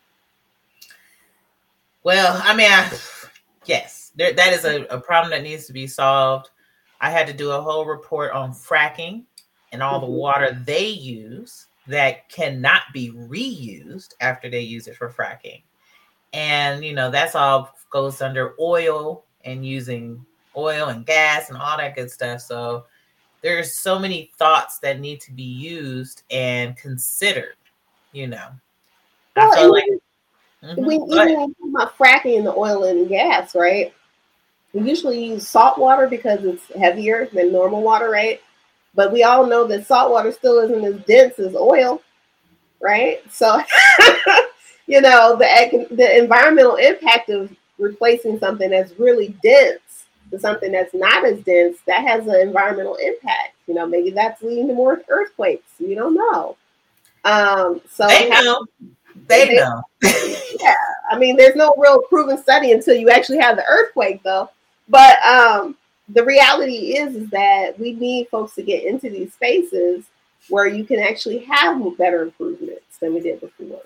Well, I mean, I, yes, there, that is a, a problem that needs to be solved. I had to do a whole report on fracking and all mm-hmm. the water they use that cannot be reused after they use it for fracking. And, you know, that's all goes under oil and using oil and gas and all that good stuff. So there's so many thoughts that need to be used and considered, you know. Well, I feel like mm-hmm. when even when you talk about fracking and the oil and gas, right? We usually use salt water because it's heavier than normal water, right? But we all know that salt water still isn't as dense as oil, right? So, you know, the the environmental impact of replacing something that's really dense to something that's not as dense, that has an environmental impact. You know, maybe that's leading to more earthquakes. You don't know. Um, so they know. They, they know. Yeah, I mean, there's no real proven study until you actually have the earthquake, though. But um, the reality is, is that we need folks to get into these spaces where you can actually have better improvements than we did before.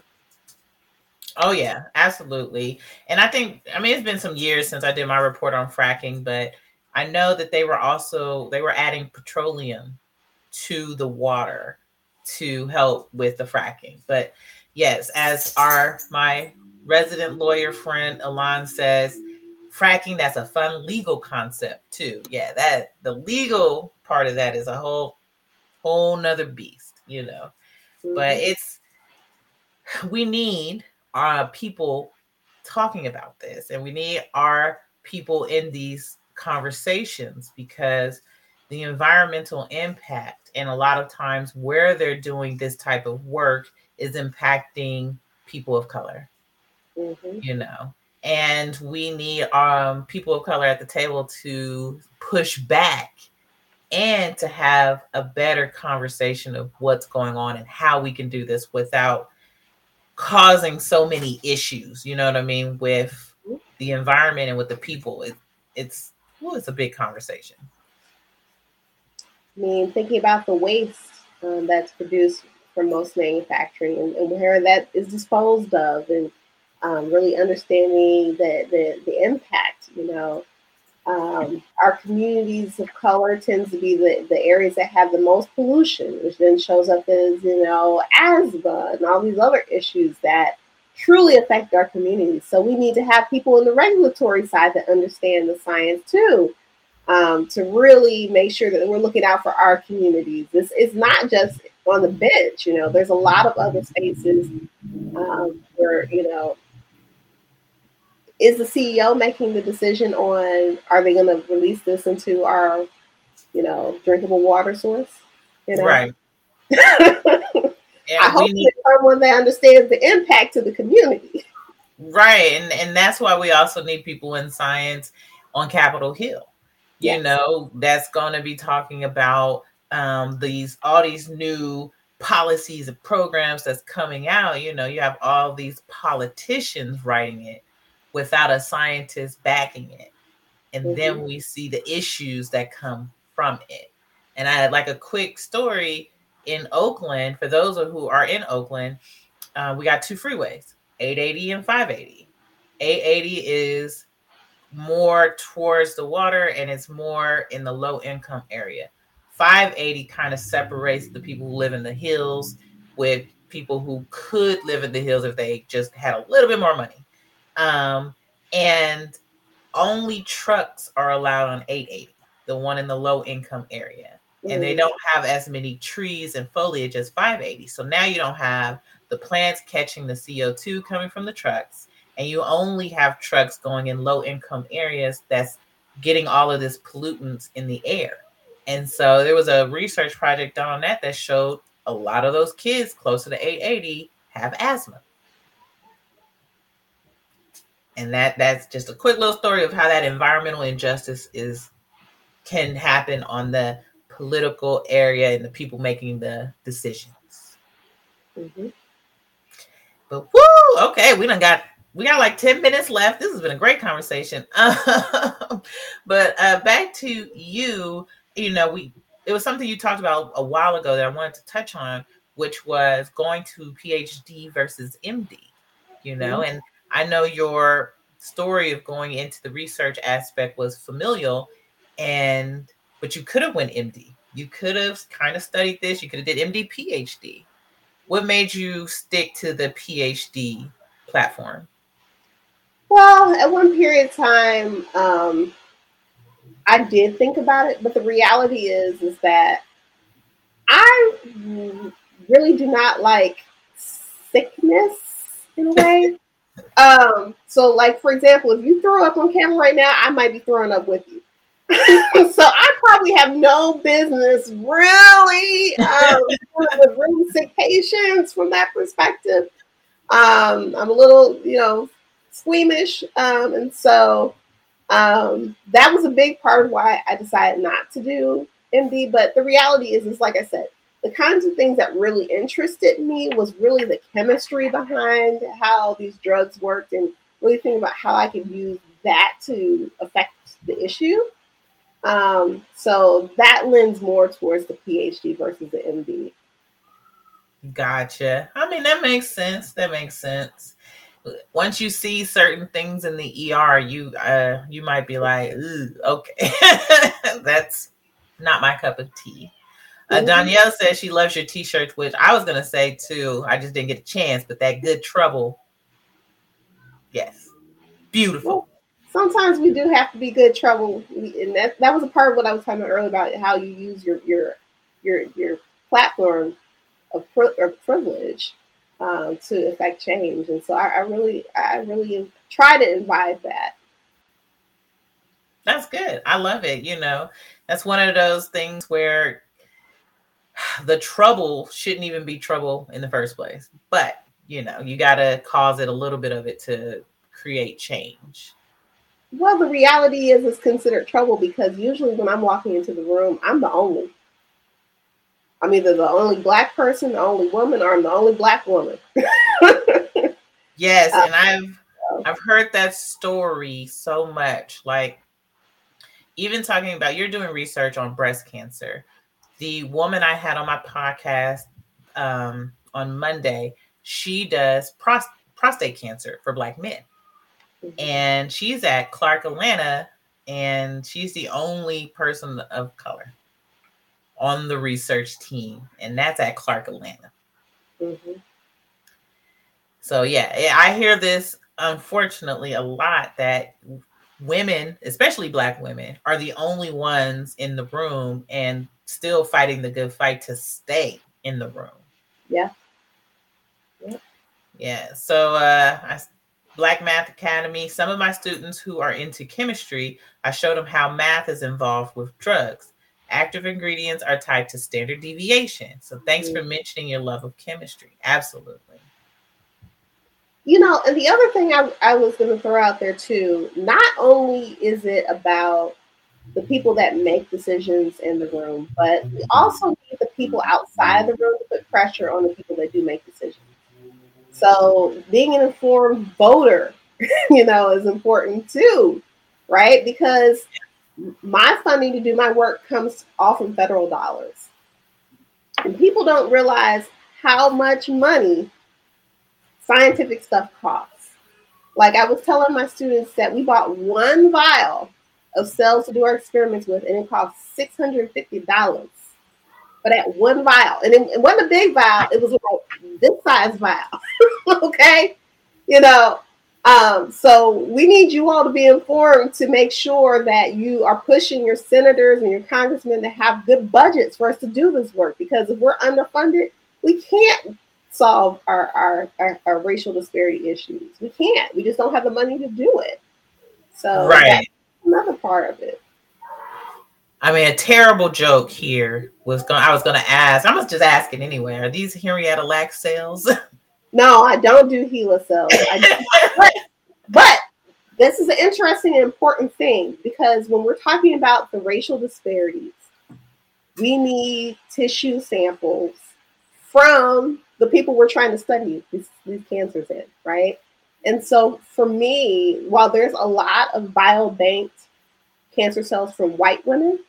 Oh, yeah, absolutely. And I think, I mean, it's been some years since I did my report on fracking, but I know that they were also, they were adding petroleum to the water to help with the fracking. But yes, as our, my resident lawyer friend, Alon, says, fracking, that's a fun legal concept too. Yeah, that the legal part of that is a whole, whole nother beast, you know, mm-hmm. but it's, we need our people talking about this, and we need our people in these conversations, because the environmental impact and a lot of times where they're doing this type of work is impacting people of color, mm-hmm. you know, and we need um, people of color at the table to push back and to have a better conversation of what's going on and how we can do this without causing so many issues, you know what I mean, with the environment and with the people. It, it's well, it's a big conversation. I mean, thinking about the waste um, that's produced from most manufacturing and, and where that is disposed of, and um, really understanding the, the, the impact, you know. Um, our communities of color tends to be the, the areas that have the most pollution, which then shows up as, you know, asthma and all these other issues that truly affect our communities. So we need to have people in the regulatory side that understand the science too. um, to really make sure that we're looking out for our communities. This is not just on the bench. You know, there's a lot of other spaces um, where, you know, is the C E O making the decision on, are they going to release this into our, you know, drinkable water source? You know, Right. I And hope we need that someone that understands the impact to the community. right, and and that's why we also need people in science on Capitol Hill. You Yes. know, that's going to be talking about um, these all these new policies and programs that's coming out. You know, you have all these politicians writing it without a scientist backing it, and Mm-hmm. then we see the issues that come from it. And I had like a quick story in Oakland for those who are in Oakland. Uh, we got two freeways, eight eighty and five eighty. eight eighty is more towards the water and it's more in the low income area. five eighty kind of separates the people who live in the hills with people who could live in the hills if they just had a little bit more money. Um, and only trucks are allowed on eight eighty, the one in the low income area. Mm. And they don't have as many trees and foliage as five eighty. So now you don't have the plants catching the C O two coming from the trucks. And you only have trucks going in low income areas that's getting all of this pollutants in the air. And so there was a research project done on that that showed a lot of those kids closer to eight eighty have asthma. And that that's just a quick little story of how that environmental injustice is can happen on the political area and the people making the decisions. Mm-hmm. But woo, okay, we done got we got like ten minutes left. This has been a great conversation. But uh, back to you, you know, we it was something you talked about a while ago that I wanted to touch on, which was going to PhD versus M D. You know, mm-hmm. And I know your story of going into the research aspect was familial, and but you could have went M D. You could have kind of studied this. You could have did M D, PhD. What made you stick to the PhD platform? Well, at one period of time, um, I did think about it, but the reality is, is that I really do not like sickness in a way. um, so, like, for example, if you throw up on camera right now, I might be throwing up with you. So I probably have no business really um, with really sick patients from that perspective. Um, I'm a little, you know, squeamish, um, and so um, that was a big part of why I decided not to do M D. But the reality is, is like I said, the kinds of things that really interested me was really the chemistry behind how these drugs worked, and really thinking about how I could use that to affect the issue. Um, so that lends more towards the PhD versus the M D. Gotcha. I mean, that makes sense. That makes sense. Once you see certain things in the E R, you uh, you might be like, okay, that's not my cup of tea. Uh, Danielle says she loves your t-shirts, which I was going to say too. I just didn't get a chance, but that Good Trouble. Yes. Beautiful. Well, sometimes we do have to be good trouble. And that, that was a part of what I was talking about earlier about how you use your, your, your, your platform of, pri- of privilege um, to affect change. And so I, I really, I really try to imbibe that. That's good. I love it. You know, that's one of those things where the trouble shouldn't even be trouble in the first place. But, you know, you got to cause it a little bit of it to create change. Well, the reality is it's considered trouble because usually when I'm walking into the room, I'm the only. I'm either the only Black person, the only woman, or I'm the only Black woman. Yes, and I've I've heard that story so much. Like, even talking about, you're doing research on breast cancer. The woman I had on my podcast um, on Monday, she does pros- prostate cancer for Black men. Mm-hmm. And she's at Clark Atlanta, and she's the only person of color on the research team. And that's at Clark Atlanta. Mm-hmm. So, yeah, I hear this, unfortunately, a lot, that women, especially Black women, are the only ones in the room and still fighting the good fight to stay in the room. Yeah. Yeah. Yeah. So, uh, I, Black Math Academy, some of my students who are into chemistry, I showed them how math is involved with drugs. Active ingredients are tied to standard deviation. So thanks mm-hmm. for mentioning your love of chemistry. Absolutely. You know, and the other thing I, I was going to throw out there too, not only is it about the people that make decisions in the room, but we also need the people outside the room to put pressure on the people that do make decisions. So being an informed voter, you know, is important too, right? Because my funding to do my work comes all from federal dollars. And people don't realize how much money scientific stuff costs. Like I was telling my students that we bought one vial of cells to do our experiments with, and it cost six hundred fifty dollars for that one vial. And it, it wasn't a big vial. It was like this size vial. Okay? You know, um, so we need you all to be informed to make sure that you are pushing your senators and your congressmen to have good budgets for us to do this work. Because if we're underfunded, we can't solve our, our, our, our racial disparity issues. We can't. We just don't have the money to do it. So right. that's another part of it. I mean, a terrible joke here was going. I was going to ask. I was just asking anyway. Are these Henrietta Lacks cells? No, I don't do HeLa cells. I but, but this is an interesting and important thing because when we're talking about the racial disparities, we need tissue samples from the people we're trying to study these, these cancers in, right? And so for me, while there's a lot of biobanked cancer cells from white women,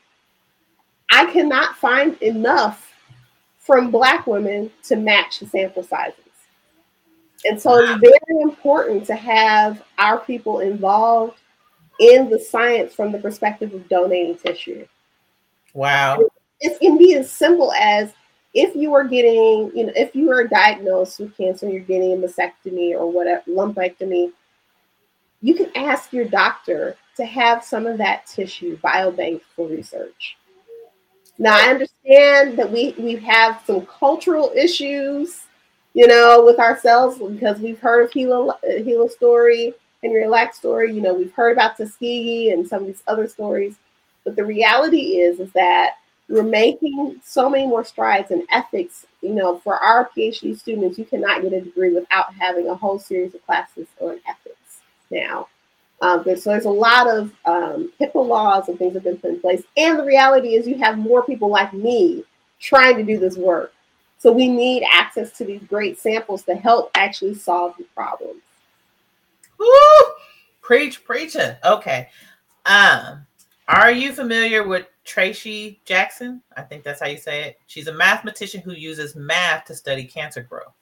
I cannot find enough from Black women to match the sample sizes. And so it's very important to have our people involved in the science from the perspective of donating tissue. Wow. It can be as simple as if you are getting, you know, if you are diagnosed with cancer and you're getting a mastectomy or whatever, lumpectomy, you can ask your doctor to have some of that tissue biobanked for research. Now, I understand that we, we have some cultural issues, you know, with ourselves because we've heard of HeLa, HeLa story, Henrietta Lacks story, you know, we've heard about Tuskegee and some of these other stories. But the reality is, is that we're making so many more strides in ethics. You know, for our PhD students, you cannot get a degree without having a whole series of classes on ethics now. Um, there's, so there's a lot of um, HIPAA laws and things that have been put in place. And the reality is you have more people like me trying to do this work. So we need access to these great samples to help actually solve the problems. Woo! Preach, preacher. Okay. Um, are you familiar with Tracy Jackson? I think that's how you say it. She's a mathematician who uses math to study cancer growth.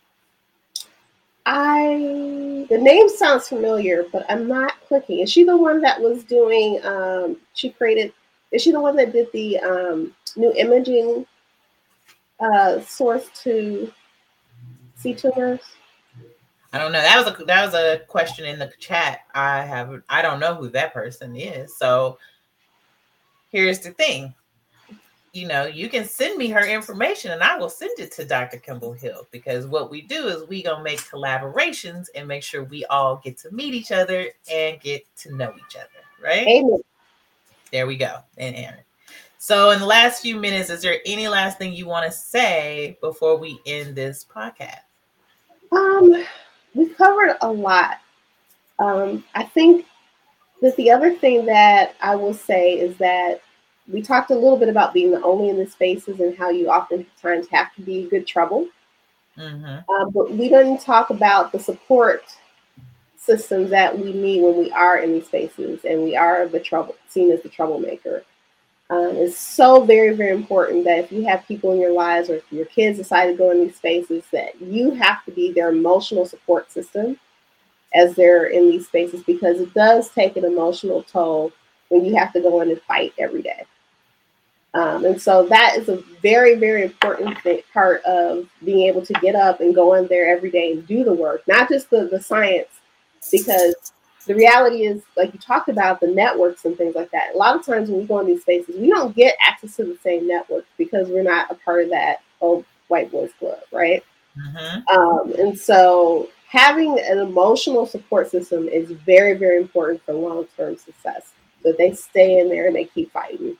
I the name sounds familiar, but I'm not clicking. Is she the one that was doing? Um, she created. Is she the one that did the um, new imaging uh, source to see tumors? I don't know. That was a that was a question in the chat. I have I don't know who that person is. So here's the thing. You know, you can send me her information and I will send it to Doctor Kimball Hill, because what we do is we gonna make collaborations and make sure we all get to meet each other and get to know each other, right? Amen. There we go. And Aaron. So in the last few minutes, is there any last thing you want to say before we end this podcast? Um, we've covered a lot. Um, I think that the other thing that I will say is that we talked a little bit about being the only in the spaces and how you oftentimes have to be good trouble. Mm-hmm. Uh, but we didn't talk about the support systems that we need when we are in these spaces and we are the trouble, seen as the troublemaker. Um, it's so very, very important that if you have people in your lives or if your kids decide to go in these spaces, that you have to be their emotional support system as they're in these spaces, because it does take an emotional toll when you have to go in and fight every day. Um, and so that is a very, very important th- part of being able to get up and go in there every day and do the work, not just the, the science, because the reality is, like you talked about, the networks and things like that. A lot of times when we go in these spaces, we don't get access to the same network because we're not a part of that old white boys club, right? Mm-hmm. Um, and so having an emotional support system is very, very important for long-term success. So they stay in there and they keep fighting.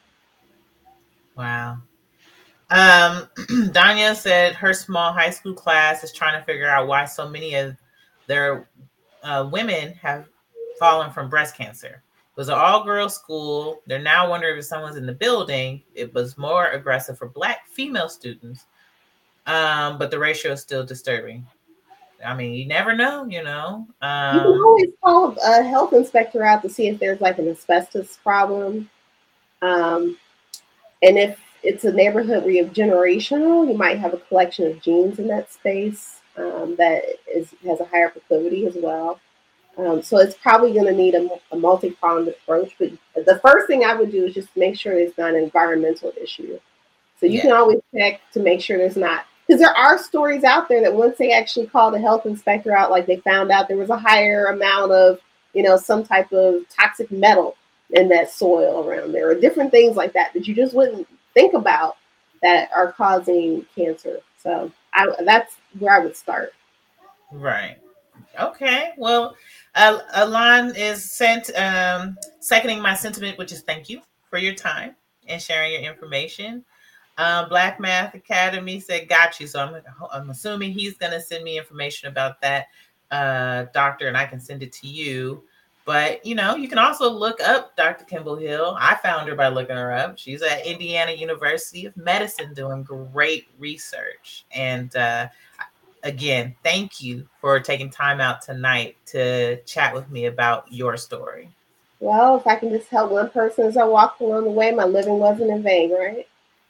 Wow. Um, Danya said her small high school class is trying to figure out why so many of their uh, women have fallen from breast cancer. It was an all-girls school. They're now wondering if someone's in the building. It was more aggressive for Black female students, um, but the ratio is still disturbing. I mean, you never know, you know. You can Um, always call a health inspector out to see if there's like an asbestos problem. Um, and if it's a neighborhood where you have generational, you might have a collection of genes in that space um, that is has a higher proclivity as well. Um, so it's probably going to need a, a multi-pronged approach. But the first thing I would do is just make sure it's not an environmental issue. So you yeah. can always check to make sure there's not, because there are stories out there that once they actually call the health inspector out, like they found out there was a higher amount of, you know, some type of toxic metal in that soil around there, or different things like that that you just wouldn't think about that are causing cancer. So I, that's where I would start. Right. Okay. Well, uh, Alon is sent um, seconding my sentiment, which is thank you for your time and sharing your information. Um, Black Math Academy said, got you. So I'm, I'm assuming he's going to send me information about that uh, doctor and I can send it to you. But, you know, you can also look up Doctor Kimball Hill. I found her by looking her up. She's at Indiana University of Medicine doing great research. And uh, again, thank you for taking time out tonight to chat with me about your story. Well, if I can just help one person as I walk along the way, my living wasn't in vain, right?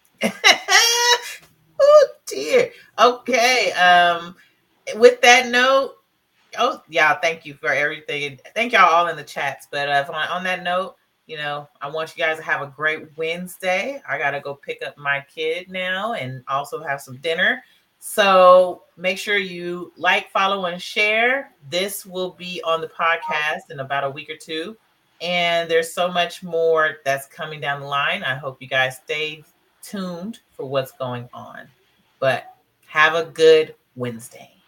Oh dear. Okay. Um, with that note, oh yeah, thank you for everything. Thank y'all all in the chats. But uh, on, on that note, you know, I want you guys to have a great Wednesday. I gotta go pick up my kid now and also have some dinner. So make sure you like, follow, and share. This will be on the podcast in about a week or two. And there's so much more that's coming down the line. I hope you guys stay tuned for what's going on. But have a good Wednesday.